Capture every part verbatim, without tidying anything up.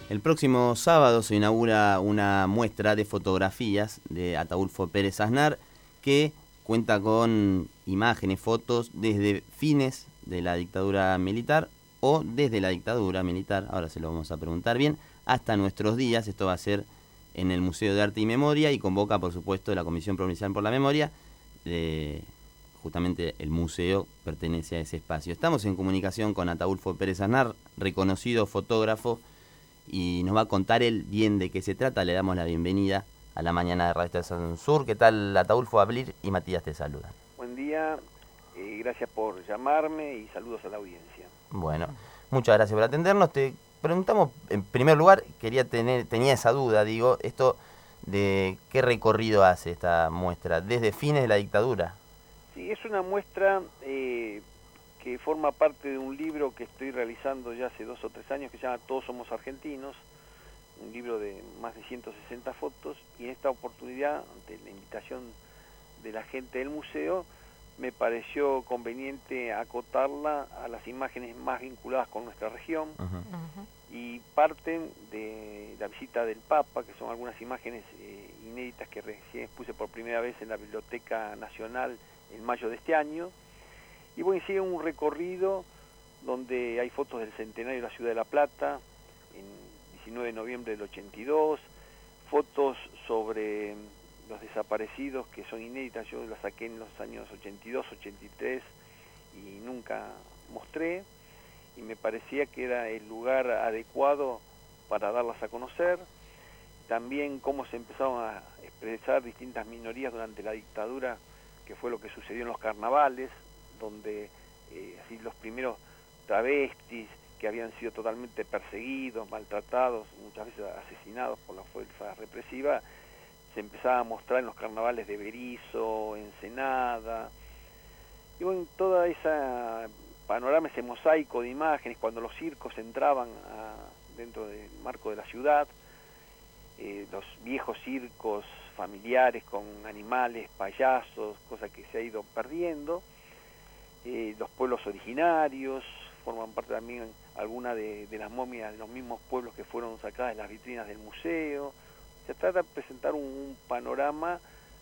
El próximo sábado se inaugura una muestra de fotografías de Ataulfo Pérez Aznar que cuenta con imágenes, fotos desde fines de la dictadura militar o desde la dictadura militar, ahora se lo vamos a preguntar bien, hasta nuestros días. Esto va a ser en el Museo de Arte y Memoria y convoca, por supuesto, la Comisión Provincial por la Memoria. Eh, justamente el museo pertenece a ese espacio. Estamos en comunicación con Ataulfo Pérez Aznar, reconocido fotógrafo, y nos va a contar él bien de qué se trata. Le damos la bienvenida a la mañana de Radio Estación Sur. ¿Qué tal, Ataulfo? Ablir y Matías te saludan. Buen día, eh, gracias por llamarme y saludos a la audiencia. Bueno, muchas gracias por atendernos. Te preguntamos, en primer lugar, quería tener, tenía esa duda, digo, esto de qué recorrido hace esta muestra, desde fines de la dictadura. Sí, es una muestra eh, que forma parte de un libro que estoy realizando ya hace dos o tres años que se llama Todos Somos Argentinos, un libro de más de ciento sesenta fotos, y en esta oportunidad, ante la invitación de la gente del museo, me pareció conveniente acotarla a las imágenes más vinculadas con nuestra región. Uh-huh. Uh-huh. Y parten de la visita del Papa, que son algunas imágenes eh, inéditas que recién expuse por primera vez en la Biblioteca Nacional en mayo de este año. Y bueno, sigue un recorrido donde hay fotos del centenario de la ciudad de La Plata, en diecinueve de noviembre del ochenta y dos, fotos sobre los desaparecidos que son inéditas. Yo las saqué en los años ochenta y dos, ochenta y tres y nunca mostré, y me parecía que era el lugar adecuado para darlas a conocer. También cómo se empezaron a expresar distintas minorías durante la dictadura, que fue lo que sucedió en los carnavales, donde eh, así los primeros travestis que habían sido totalmente perseguidos, maltratados, muchas veces asesinados por la fuerza represiva, se empezaba a mostrar en los carnavales de Berisso, Ensenada, y bueno, toda esa panorama, ese mosaico de imágenes, cuando los circos entraban a, dentro del marco de la ciudad, eh, los viejos circos familiares con animales, payasos, cosa que se ha ido perdiendo. Eh, los pueblos originarios forman parte también alguna de, de las momias de los mismos pueblos que fueron sacadas de las vitrinas del museo. Se trata de presentar un, un panorama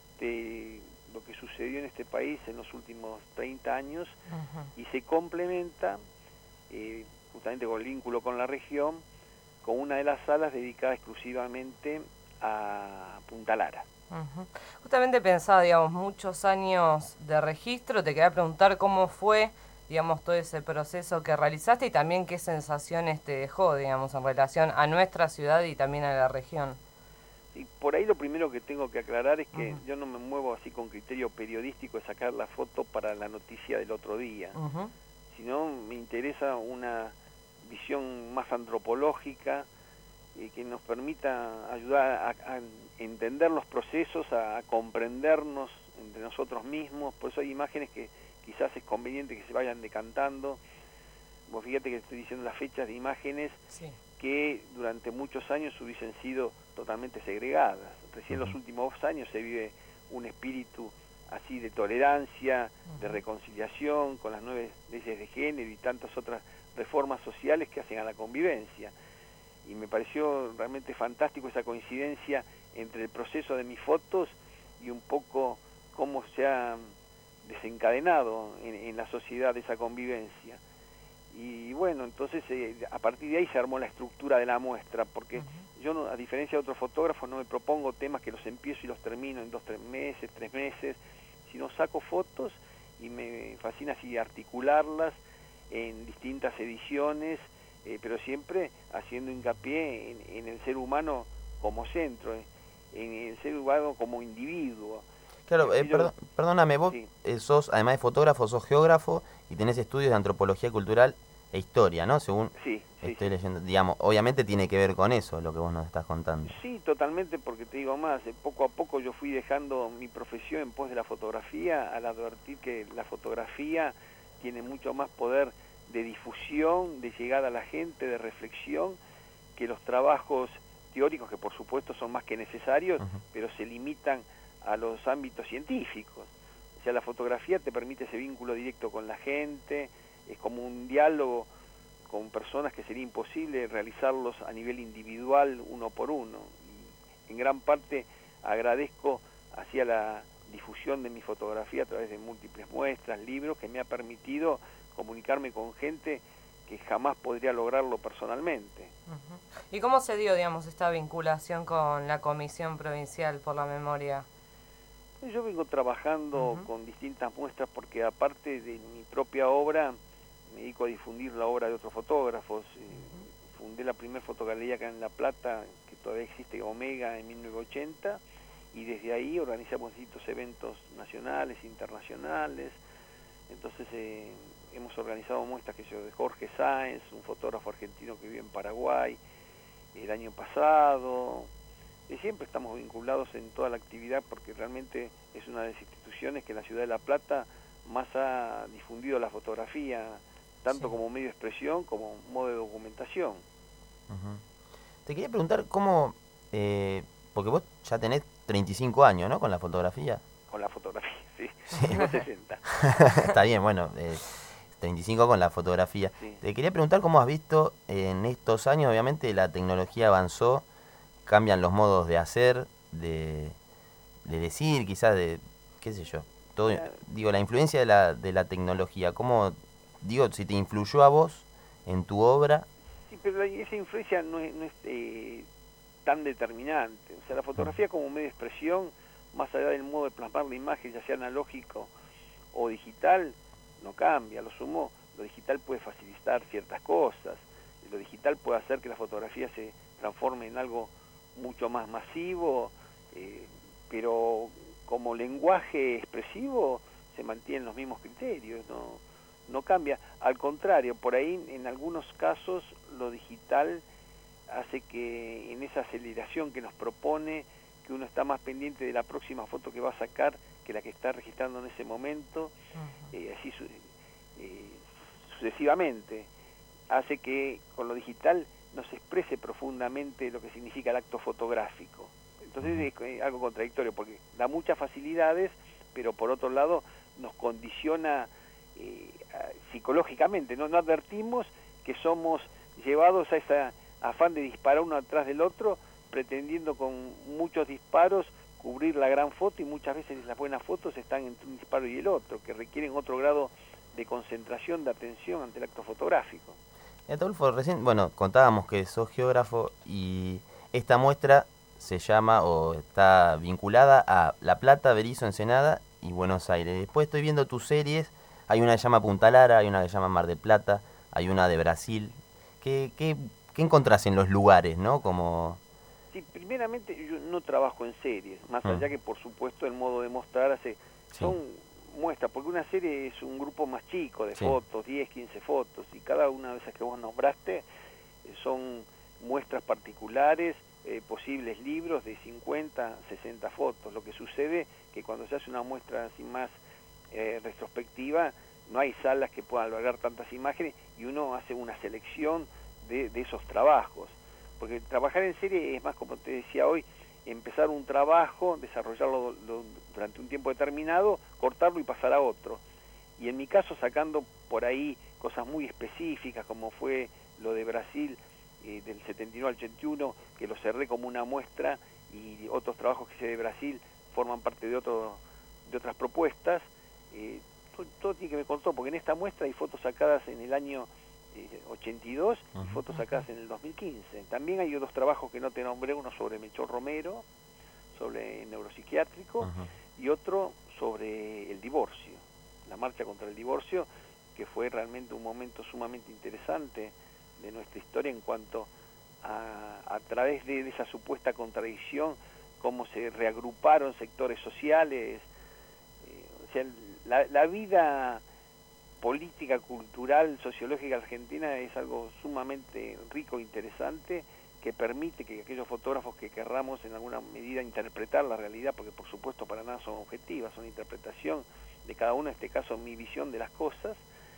de lo que sucedió en este país en los últimos treinta años. Uh-huh. Y se complementa eh, justamente con el vínculo con la región, con una de las salas dedicada exclusivamente a Punta Lara. Uh-huh. Justamente pensaba, digamos, muchos años de registro, te quería preguntar cómo fue, digamos, todo ese proceso que realizaste y también qué sensaciones te dejó, digamos, en relación a nuestra ciudad y también a la región. Y por ahí lo primero que tengo que aclarar es que uh-huh. yo no me muevo así con criterio periodístico de sacar la foto para la noticia del otro día, uh-huh. sino me interesa una visión más antropológica, y que nos permita ayudar a, a entender los procesos, a, a comprendernos entre nosotros mismos. Por eso hay imágenes que quizás es conveniente que se vayan decantando. Vos fíjate que estoy diciendo las fechas de imágenes sí. que durante muchos años hubiesen sido totalmente segregadas. Recién en uh-huh. los últimos años se vive un espíritu así de tolerancia, uh-huh. de reconciliación con las nuevas leyes de género y tantas otras reformas sociales que hacen a la convivencia. Y me pareció realmente fantástico esa coincidencia entre el proceso de mis fotos y un poco cómo se ha desencadenado en, en la sociedad esa convivencia. Y bueno, entonces eh, a partir de ahí se armó la estructura de la muestra, porque uh-huh. yo, no, a diferencia de otros fotógrafos, no me propongo temas que los empiezo y los termino en dos, tres meses, tres meses, sino saco fotos y me fascina así articularlas en distintas ediciones, Eh, pero siempre haciendo hincapié en, en el ser humano como centro, eh, en el ser humano como individuo. Claro, eh, perdón, perdóname, vos sí. eh, sos, además de fotógrafo, sos geógrafo y tenés estudios de antropología cultural e historia, ¿no? Según sí, sí, estoy sí. leyendo, digamos, obviamente tiene que ver con eso, lo que vos nos estás contando. Sí, totalmente, porque te digo más, eh, poco a poco yo fui dejando mi profesión en pos de la fotografía, al advertir que la fotografía tiene mucho más poder de difusión, de llegada a la gente, de reflexión, que los trabajos teóricos, que por supuesto son más que necesarios, uh-huh. pero se limitan a los ámbitos científicos. O sea, la fotografía te permite ese vínculo directo con la gente, es como un diálogo con personas que sería imposible realizarlos a nivel individual, uno por uno. Y en gran parte agradezco hacia la difusión de mi fotografía a través de múltiples muestras, libros, que me ha permitido comunicarme con gente que jamás podría lograrlo personalmente. Uh-huh. ¿Y cómo se dio, digamos, esta vinculación con la Comisión Provincial por la Memoria? Yo vengo trabajando uh-huh. con distintas muestras porque aparte de mi propia obra, me dedico a difundir la obra de otros fotógrafos. Uh-huh. Fundé la primera fotogalería acá en La Plata, que todavía existe, Omega, en mil novecientos ochenta, y desde ahí organizamos distintos eventos nacionales, internacionales. Entonces eh, hemos organizado muestras que yo de Jorge Sáenz, un fotógrafo argentino que vive en Paraguay, el año pasado. Y siempre estamos vinculados en toda la actividad porque realmente es una de las instituciones que en la ciudad de La Plata más ha difundido la fotografía, tanto sí. como medio de expresión como modo de documentación. Uh-huh. Te quería preguntar cómo, eh, porque vos ya tenés treinta y cinco años, ¿no? Con la fotografía. Con la fotografía, sí. sí. Tengo sesenta. Está bien, bueno, eh, treinta y cinco con la fotografía. Sí. Te quería preguntar cómo has visto en estos años, obviamente la tecnología avanzó, cambian los modos de hacer, de, de decir, quizás de, qué sé yo, todo, yeah. digo, la influencia de la, de la tecnología, ¿cómo, digo, si te influyó a vos en tu obra? Sí, pero esa influencia no es, no es eh, tan determinante. O sea, la fotografía como medio de expresión, más allá del modo de plasmar la imagen, ya sea analógico o digital, no cambia. Lo sumo, lo digital puede facilitar ciertas cosas, lo digital puede hacer que la fotografía se transforme en algo mucho más masivo, eh, pero como lenguaje expresivo se mantienen los mismos criterios, no, no cambia. Al contrario, por ahí en algunos casos lo digital hace que en esa aceleración que nos propone, que uno está más pendiente de la próxima foto que va a sacar que la que está registrando en ese momento, uh-huh. eh, así su, eh, sucesivamente, hace que con lo digital nos exprese profundamente lo que significa el acto fotográfico. Entonces es algo contradictorio porque da muchas facilidades, pero por otro lado nos condiciona eh, psicológicamente, ¿no? No advertimos que somos llevados a ese afán de disparar uno atrás del otro, pretendiendo con muchos disparos cubrir la gran foto, y muchas veces las buenas fotos están entre un disparo y el otro, que requieren otro grado de concentración, de atención ante el acto fotográfico. Adolfo, recién, bueno, contábamos que sos geógrafo y esta muestra se llama o está vinculada a La Plata, Berisso, Ensenada y Buenos Aires. Después estoy viendo tus series, hay una que se llama Punta Lara, hay una que se llama Mar del Plata, hay una de Brasil. ¿Qué, qué, qué encontrás en los lugares, no? Como... Sí, primeramente yo no trabajo en series, más allá mm. que por supuesto el modo de mostrar hace, sí. son muestras, porque una serie es un grupo más chico de sí. fotos, diez, quince fotos, y cada una de esas que vos nombraste eh, son muestras particulares, eh, posibles libros de cincuenta, sesenta fotos. Lo que sucede que cuando se hace una muestra así más eh, retrospectiva, no hay salas que puedan albergar tantas imágenes y uno hace una selección de, de esos trabajos. Porque trabajar en serie es más, como te decía hoy, empezar un trabajo, desarrollarlo lo, durante un tiempo determinado, cortarlo y pasar a otro. Y en mi caso sacando por ahí cosas muy específicas, como fue lo de Brasil eh, del setenta y nueve al ochenta y uno, que lo cerré como una muestra, y otros trabajos que hice de Brasil forman parte de, otro, de otras propuestas. Eh, todo, todo tiene que ver con todo, porque en esta muestra hay fotos sacadas en el año ochenta y dos y uh-huh. fotos sacadas en el dos mil quince. También hay otros trabajos que no te nombré, uno sobre Melchor Romero, sobre neuropsiquiátrico, uh-huh. y otro sobre el divorcio, la marcha contra el divorcio, que fue realmente un momento sumamente interesante de nuestra historia en cuanto a, a través de, de esa supuesta contradicción, cómo se reagruparon sectores sociales. Eh, o sea, la, la vida política, cultural, sociológica argentina es algo sumamente rico e interesante, que permite que aquellos fotógrafos que querramos en alguna medida interpretar la realidad, porque por supuesto para nada son objetivas, son interpretación de cada uno, en este caso mi visión de las cosas,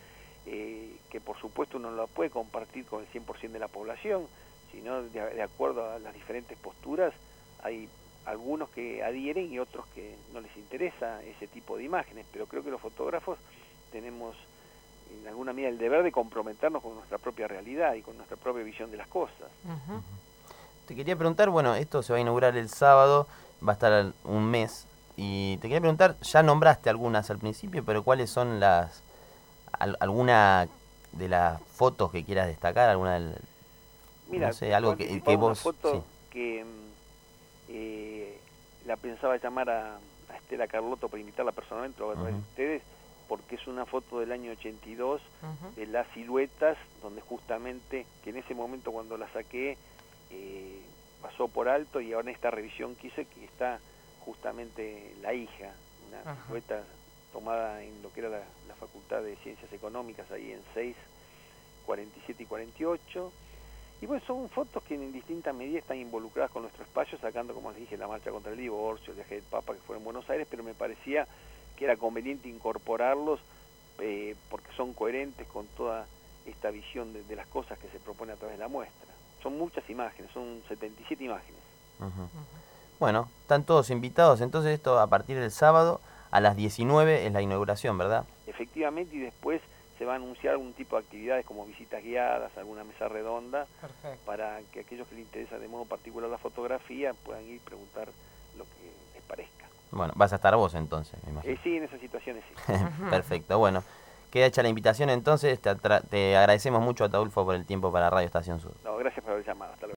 eh, que por supuesto uno no la puede compartir con el cien por ciento de la población, sino de, de acuerdo a las diferentes posturas, hay algunos que adhieren y otros que no les interesa ese tipo de imágenes, pero creo que los fotógrafos tenemos en alguna medida el deber de comprometernos con nuestra propia realidad y con nuestra propia visión de las cosas. Ujú. Te quería preguntar, bueno, esto se va a inaugurar el sábado, va a estar un mes, y te quería preguntar, ya nombraste algunas al principio, pero ¿cuáles son las, al, alguna de las fotos que quieras destacar? Alguna del, Mira, no sé, algo que, que una vos... foto sí. que eh, la pensaba llamar a, a Estela Carlotto para invitarla personalmente a través de Uh-huh. ustedes, porque es una foto del año ochenta y dos Ujú. de las siluetas, donde justamente, que en ese momento cuando la saqué, eh, pasó por alto, y ahora en esta revisión que hice, que está justamente la hija, una Ajá. silueta tomada en lo que era la, la Facultad de Ciencias Económicas, ahí en seis, cuarenta y siete y cuarenta y ocho. Y bueno, son fotos que en distinta medida están involucradas con nuestro espacio, sacando, como les dije, la marcha contra el divorcio, el viaje del Papa, que fue en Buenos Aires, pero me parecía que era conveniente incorporarlos eh, porque son coherentes con toda esta visión de, de las cosas que se propone a través de la muestra. Son muchas imágenes, son setenta y siete imágenes. Uh-huh. Ujú. Bueno, están todos invitados, entonces esto a partir del sábado a las diecinueve es la inauguración, ¿verdad? Efectivamente, y después se va a anunciar algún tipo de actividades como visitas guiadas, alguna mesa redonda, Perfecto. para que aquellos que les interesa de modo particular la fotografía puedan ir y preguntar lo que les parezca. Bueno, vas a estar vos entonces, me imagino. Eh, sí, en esas situaciones sí. Perfecto, bueno, queda hecha la invitación entonces, te, atra- te agradecemos mucho, Ataulfo, por el tiempo para Radio Estación Sur. No, gracias por haber llamado. Hasta luego.